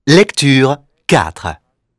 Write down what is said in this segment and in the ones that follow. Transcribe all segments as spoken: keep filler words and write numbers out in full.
Lecture quatre.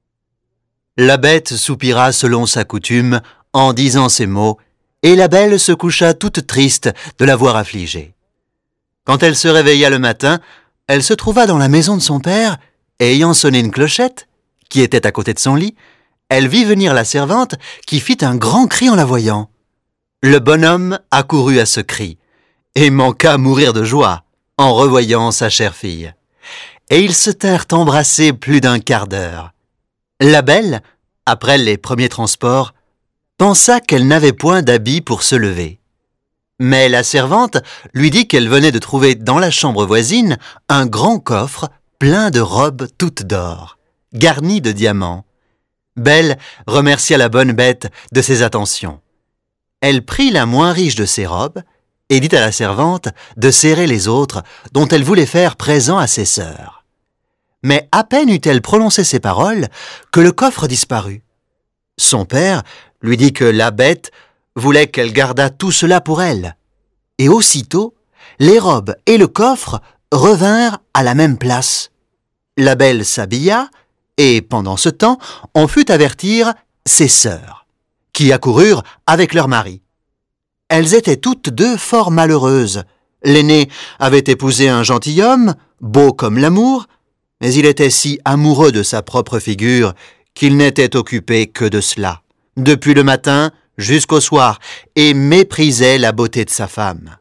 La bête soupira selon sa coutume en disant ces mots, et la belle se coucha toute triste de la voir affligée. Quand elle se réveilla le matin, elle se trouva dans la maison de son père, et ayant sonné une clochette, qui était à côté de son lit, elle vit venir la servante qui fit un grand cri en la voyant. Le bonhomme accourut à ce cri, et manqua mourir de joie en revoyant sa chère fille. Et ils se tinrent embrassés plus d'un quart d'heure. La belle, après les premiers transports, pensa qu'elle n'avait point d'habit pour se lever. Mais la servante lui dit qu'elle venait de trouver dans la chambre voisine un grand coffre plein de robes toutes d'or, garnies de diamants. Belle remercia la bonne bête de ses attentions. Elle prit la moins riche de ses robes et dit à la servante de serrer les autres dont elle voulait faire présent à ses sœurs. Mais à peine eut-elle prononcé ces paroles que le coffre disparut. Son père lui dit que la bête voulait qu'elle gardât tout cela pour elle. Et aussitôt, les robes et le coffre revinrent à la même place. La belle s'habilla, et pendant ce temps, on fut avertir ses sœurs, qui accoururent avec leur mari. Elles étaient toutes deux fort malheureuses. L'aînée avait épousé un gentilhomme, beau comme l'amour, mais il était si amoureux de sa propre figure qu'il n'était occupé que de cela, depuis le matin jusqu'au soir, et méprisait la beauté de sa femme.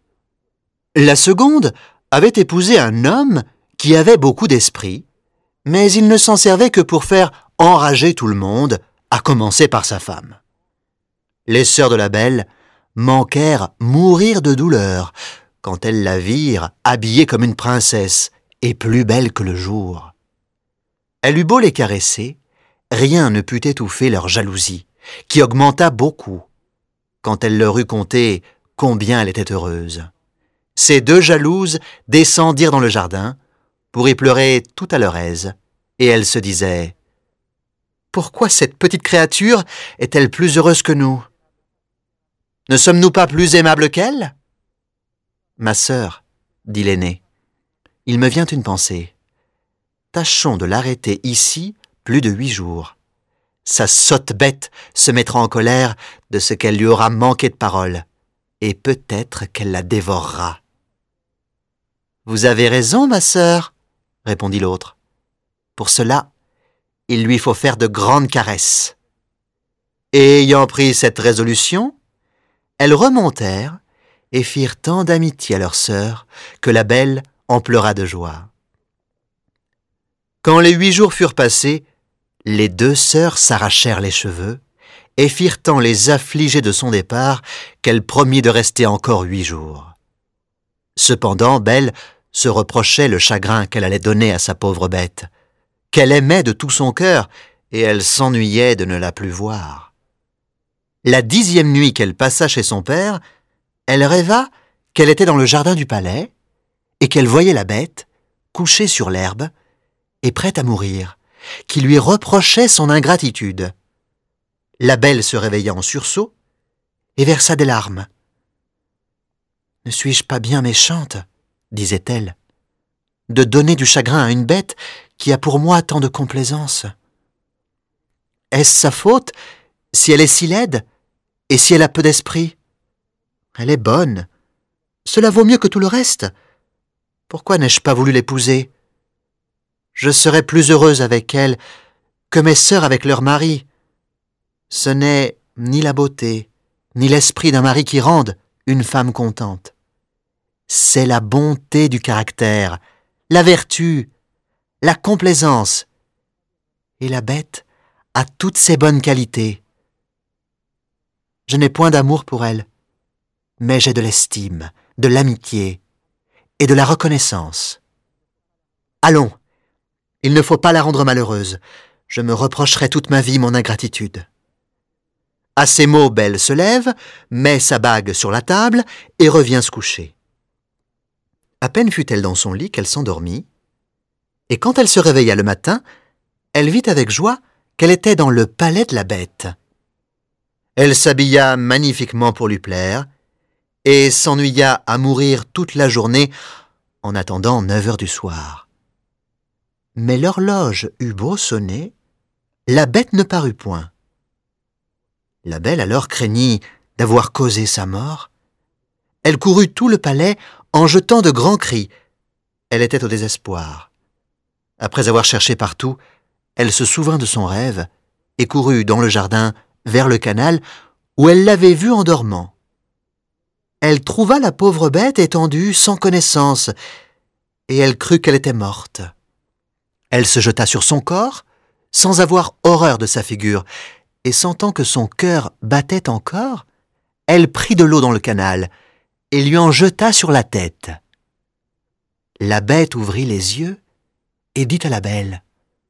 La seconde avait épousé un homme qui avait beaucoup d'esprit, mais il ne s'en servait que pour faire enrager tout le monde, à commencer par sa femme. Les sœurs de la belle manquèrent mourir de douleur quand elles la virent habillée comme une princesse et plus belle que le jour. Elle eut beau les caresser, rien ne put étouffer leur jalousie, qui augmenta beaucoup, quand elle leur eut conté combien elle était heureuse. Ces deux jalouses descendirent dans le jardin pour y pleurer tout à leur aise, et elles se disaient « Pourquoi cette petite créature est-elle plus heureuse que nous? Ne sommes-nous pas plus aimables qu'elle ?» « Ma sœur, dit l'aînée, il me vient une pensée. Tâchons de l'arrêter ici plus de huit jours. Sa sotte bête se mettra en colère de ce qu'elle lui aura manqué de parole, et peut-être qu'elle la dévorera. »« Vous avez raison, ma sœur, répondit l'autre. Pour cela, il lui faut faire de grandes caresses. » Et ayant pris cette résolution, elles remontèrent et firent tant d'amitié à leur sœur que la belle en pleura de joie. Quand les huit jours furent passés, les deux sœurs s'arrachèrent les cheveux et firent tant les affliger de son départ qu'elle promit de rester encore huit jours. Cependant, Belle se reprochait le chagrin qu'elle allait donner à sa pauvre bête, qu'elle aimait de tout son cœur, et elle s'ennuyait de ne la plus voir. La dixième nuit qu'elle passa chez son père, elle rêva qu'elle était dans le jardin du palais et qu'elle voyait la bête, couchée sur l'herbe et prête à mourir, qui lui reprochait son ingratitude. La belle se réveilla en sursaut et versa des larmes. « Ne suis-je pas bien méchante, disait-elle, de donner du chagrin à une bête qui a pour moi tant de complaisance? Est-ce sa faute si elle est si laide et si elle a peu d'esprit? Elle est bonne. Cela vaut mieux que tout le reste. Pourquoi n'ai-je pas voulu l'épouser? Je serais plus heureuse avec elle que mes sœurs avec leur mari. Ce n'est ni la beauté, ni l'esprit d'un mari qui rendent une femme contente. C'est la bonté du caractère, la vertu, la complaisance. Et la bête a toutes ces bonnes qualités. Je n'ai point d'amour pour elle, mais j'ai de l'estime, de l'amitié et de la reconnaissance. Allons, il ne faut pas la rendre malheureuse. Je me reprocherai toute ma vie mon ingratitude. » À ces mots, Belle se lève, met sa bague sur la table et revient se coucher. À peine fut-elle dans son lit qu'elle s'endormit, et quand elle se réveilla le matin, elle vit avec joie qu'elle était dans le palais de la bête. Elle s'habilla magnifiquement pour lui plaire, et s'ennuya à mourir toute la journée en attendant neuf heures du soir. Mais l'horloge eut beau sonner, la bête ne parut point. La belle alors craignit d'avoir causé sa mort. Elle courut tout le palais en jetant de grands cris. Elle était au désespoir. Après avoir cherché partout, elle se souvint de son rêve et courut dans le jardin vers le canal où elle l'avait vue en dormant. Elle trouva la pauvre bête étendue sans connaissance et elle crut qu'elle était morte. Elle se jeta sur son corps sans avoir horreur de sa figure et sentant que son cœur battait encore, elle prit de l'eau dans le canal et lui en jeta sur la tête. La bête ouvrit les yeux et dit à la belle: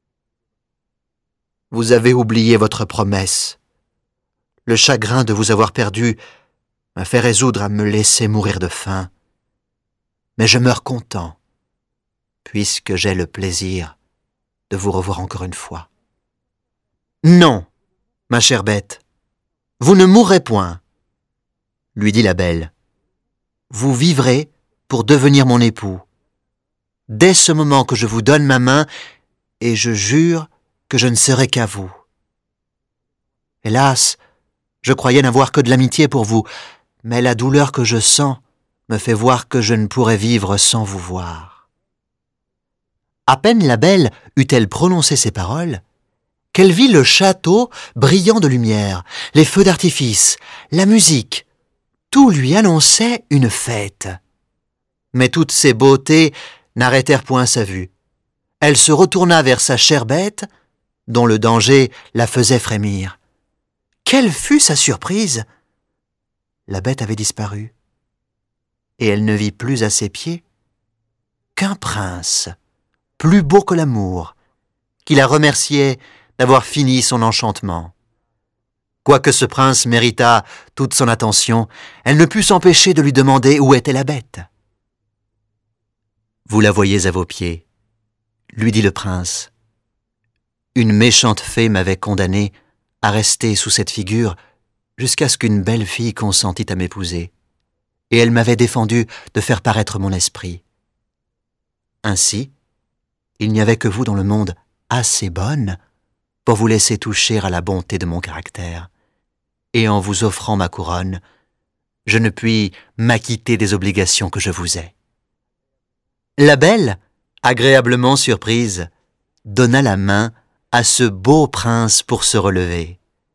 « Vous avez oublié votre promesse. Le chagrin de vous avoir perdu m'a fait résoudre à me laisser mourir de faim. Mais je meurs content, puisque j'ai le plaisir de vous revoir encore une fois. »« Non, ma chère bête, vous ne mourrez point, » lui dit la belle. « Vous vivrez pour devenir mon époux. Dès ce moment que je vous donne ma main, et je jure que je ne serai qu'à vous. Hélas, je croyais n'avoir que de l'amitié pour vous, mais la douleur que je sens me fait voir que je ne pourrais vivre sans vous voir. » À peine la belle eut-elle prononcé ces paroles, qu'elle vit le château brillant de lumière, les feux d'artifice, la musique. Tout lui annonçait une fête. Mais toutes ces beautés n'arrêtèrent point sa vue. Elle se retourna vers sa chère bête, dont le danger la faisait frémir. Quelle fut sa surprise! La bête avait disparu, et elle ne vit plus à ses pieds qu'un prince, plus beau que l'amour, qui la remerciait d'avoir fini son enchantement. Quoique ce prince méritât toute son attention, elle ne put s'empêcher de lui demander où était la bête. « Vous la voyez à vos pieds, » lui dit le prince. « Une méchante fée m'avait condamné à rester sous cette figure jusqu'à ce qu'une belle fille consentît à m'épouser, et elle m'avait défendu de faire paraître mon esprit. Ainsi, il n'y avait que vous dans le monde assez bonne pour vous laisser toucher à la bonté de mon caractère, et en vous offrant ma couronne, je ne puis m'acquitter des obligations que je vous ai. » La belle, agréablement surprise, donna la main à ce beau prince pour se relever.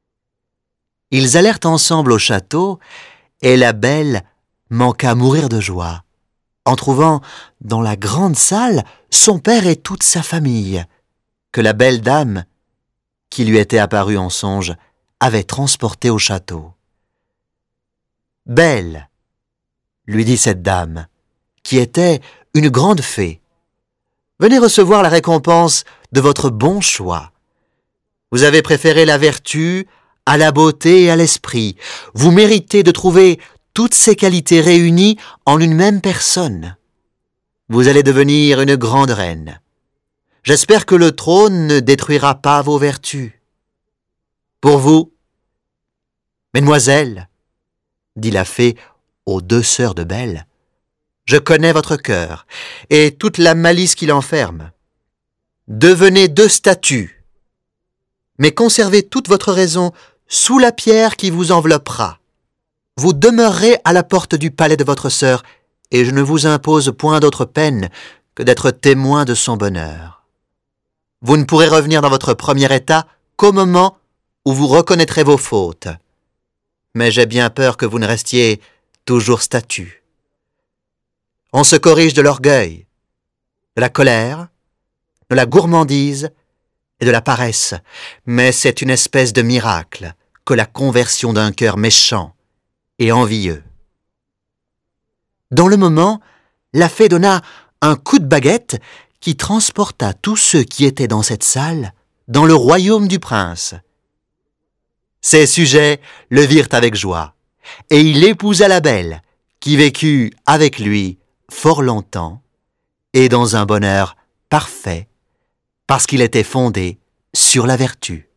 Ils allèrent ensemble au château, et la belle manqua mourir de joie, en trouvant dans la grande salle son père et toute sa famille, que la belle dame, qui lui était apparue en songe, avait transporté au château. « Belle, » lui dit cette dame, qui était une grande fée, « venez recevoir la récompense de votre bon choix. Vous avez préféré la vertu à la beauté et à l'esprit. Vous méritez de trouver toutes ces qualités réunies en une même personne. Vous allez devenir une grande reine. J'espère que le trône ne détruira pas vos vertus. Pour vous, mesdemoiselles, dit la fée aux deux sœurs de Belle, je connais votre cœur et toute la malice qu'il enferme. Devenez deux statues, mais conservez toute votre raison sous la pierre qui vous enveloppera. Vous demeurerez à la porte du palais de votre sœur, et je ne vous impose point d'autre peine que d'être témoin de son bonheur. Vous ne pourrez revenir dans votre premier état qu'au moment où vous reconnaîtrez vos fautes. Mais j'ai bien peur que vous ne restiez toujours statue. On se corrige de l'orgueil, de la colère, de la gourmandise et de la paresse, mais c'est une espèce de miracle que la conversion d'un cœur méchant et envieux. Dans le moment, la fée donna un coup de baguette qui transporta tous ceux qui étaient dans cette salle dans le royaume du prince. Ses sujets le virent avec joie, et il épousa la belle, qui vécut avec lui fort longtemps, et dans un bonheur parfait, parce qu'il était fondé sur la vertu.